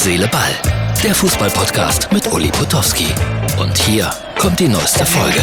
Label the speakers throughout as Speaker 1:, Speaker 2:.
Speaker 1: Seele, Ball. Der Fußball-Podcast mit Uli Potowski. Und hier kommt die neueste Folge.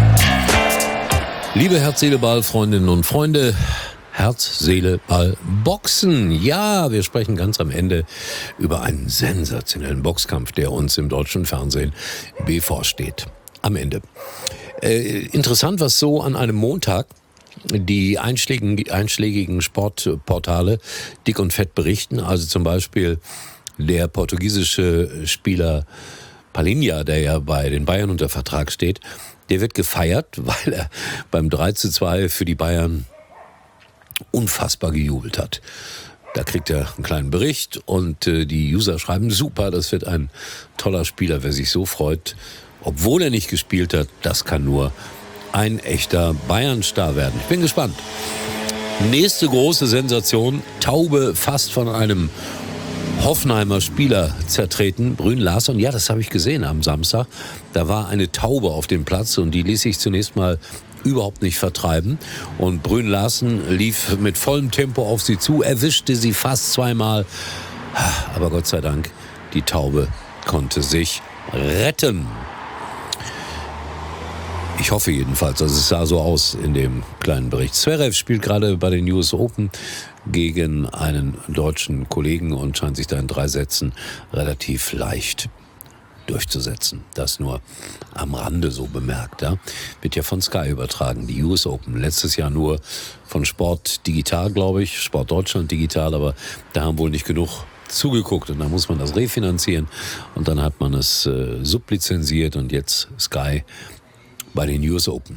Speaker 2: Liebe Herz, Seele, Ball, Freundinnen und Freunde, Herz, Seele, Ball, Boxen. Ja, wir sprechen ganz am Ende über einen sensationellen Boxkampf, der uns im deutschen Fernsehen bevorsteht. Am Ende. Interessant, was so an einem Montag die einschlägigen Sportportale dick und fett berichten. Also zum Beispiel der portugiesische Spieler Palhinha, der ja bei den Bayern unter Vertrag steht, der wird gefeiert, weil er beim 3:2 für die Bayern unfassbar gejubelt hat. Da kriegt er einen kleinen Bericht und die User schreiben, super, das wird ein toller Spieler, wer sich so freut, obwohl er nicht gespielt hat, das kann nur ein echter Bayern-Star werden. Ich bin gespannt. Nächste große Sensation, Taube fast von einem Hoffenheimer Spieler zertreten, Brünn Larsen. Ja, das habe ich gesehen am Samstag. Da war eine Taube auf dem Platz und die ließ sich zunächst mal überhaupt nicht vertreiben. Und Brünn Larsen lief mit vollem Tempo auf sie zu, erwischte sie fast zweimal. Aber Gott sei Dank, die Taube konnte sich retten. Ich hoffe jedenfalls, also es sah so aus in dem kleinen Bericht. Zverev spielt gerade bei den US Open gegen einen deutschen Kollegen und scheint sich da in 3 Sätzen relativ leicht durchzusetzen. Das nur am Rande so bemerkt. Ja? Wird ja von Sky übertragen, die US Open. Letztes Jahr nur von Sport Digital, glaube ich, Sport Deutschland Digital, aber da haben wohl nicht genug zugeguckt und dann muss man das refinanzieren und dann hat man es sublizenziert und jetzt Sky bei den US Open.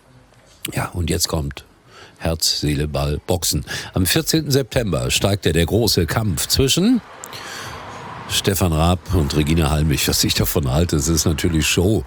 Speaker 2: Ja, und jetzt kommt Herz, Seele, Ball, Boxen. Am 14. September steigt der große Kampf zwischen Stefan Raab und Regina Halmich. Was ich davon halte, es ist natürlich Show.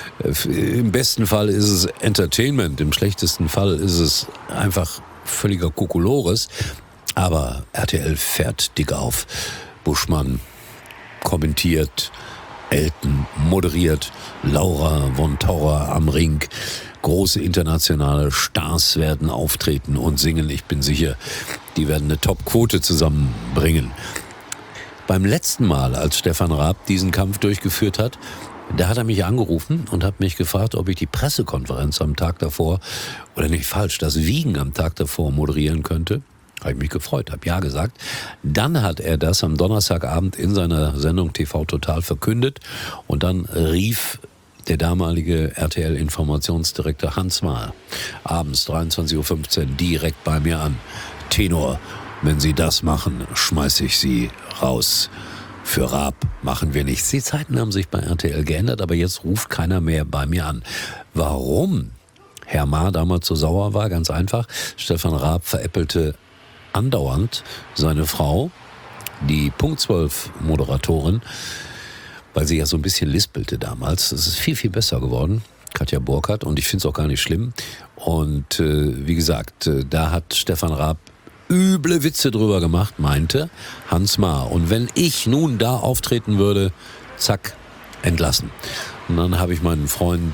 Speaker 2: Im besten Fall ist es Entertainment, im schlechtesten Fall ist es einfach völliger Kokolores. Aber RTL fährt dick auf. Buschmann kommentiert, Elton moderiert, Laura von Taurer am Ring. Große internationale Stars werden auftreten und singen. Ich bin sicher, die werden eine Top-Quote zusammenbringen. Beim letzten Mal, als Stefan Raab diesen Kampf durchgeführt hat, da hat er mich angerufen und hat mich gefragt, ob ich die Pressekonferenz am Tag davor, oder nicht falsch, das Wiegen am Tag davor moderieren könnte. Habe ich mich gefreut, habe ja gesagt. Dann hat er das am Donnerstagabend in seiner Sendung TV Total verkündet und dann rief der damalige RTL-Informationsdirektor Hans Mahl abends 23:15 Uhr direkt bei mir an. Tenor, wenn Sie das machen, schmeiße ich Sie raus. Für Raab machen wir nichts. Die Zeiten haben sich bei RTL geändert, aber jetzt ruft keiner mehr bei mir an. Warum Herr Mahr damals so sauer war? Ganz einfach. Stefan Raab veräppelte andauernd seine Frau, die Punkt 12 Moderatorin, weil sie ja so ein bisschen lispelte damals. Das ist viel, viel besser geworden, Katja Burkhardt, und ich finde es auch gar nicht schlimm. Und wie gesagt, da hat Stefan Raab üble Witze drüber gemacht, meinte Hans Mahr. Und wenn ich nun da auftreten würde, zack, entlassen. Und dann habe ich meinen Freund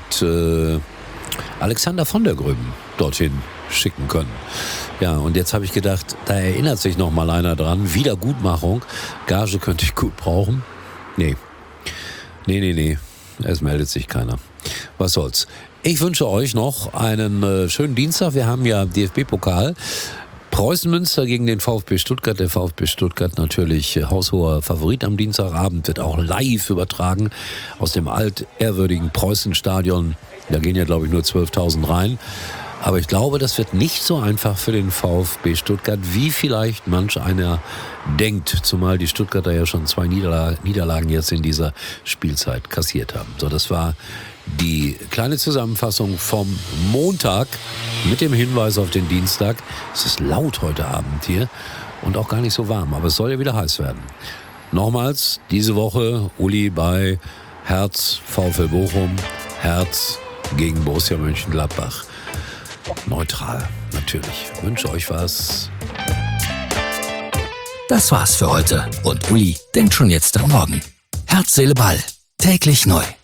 Speaker 2: Alexander von der Gröben dorthin schicken können. Ja, und jetzt habe ich gedacht, da erinnert sich noch mal einer dran. Wiedergutmachung. Gage könnte ich gut brauchen. Nee. Es meldet sich keiner. Was soll's. Ich wünsche euch noch einen schönen Dienstag. Wir haben ja DFB-Pokal. Preußen Münster gegen den VfB Stuttgart. Der VfB Stuttgart natürlich haushoher Favorit am Dienstagabend. Wird auch live übertragen aus dem altehrwürdigen Preußen-Stadion. Da gehen ja, glaube ich, nur 12.000 rein. Aber ich glaube, das wird nicht so einfach für den VfB Stuttgart, wie vielleicht manch einer denkt. Zumal die Stuttgarter ja schon 2 Niederlagen jetzt in dieser Spielzeit kassiert haben. So, das war die kleine Zusammenfassung vom Montag mit dem Hinweis auf den Dienstag. Es ist laut heute Abend hier und auch gar nicht so warm, aber es soll ja wieder heiß werden. Nochmals, diese Woche Uli bei Herz VfL Bochum, Herz gegen Borussia Mönchengladbach. Neutral, natürlich. Ich wünsche euch was.
Speaker 1: Das war's für heute. Und Uli denkt schon jetzt am Morgen. Herz, Seele, Ball. Täglich neu.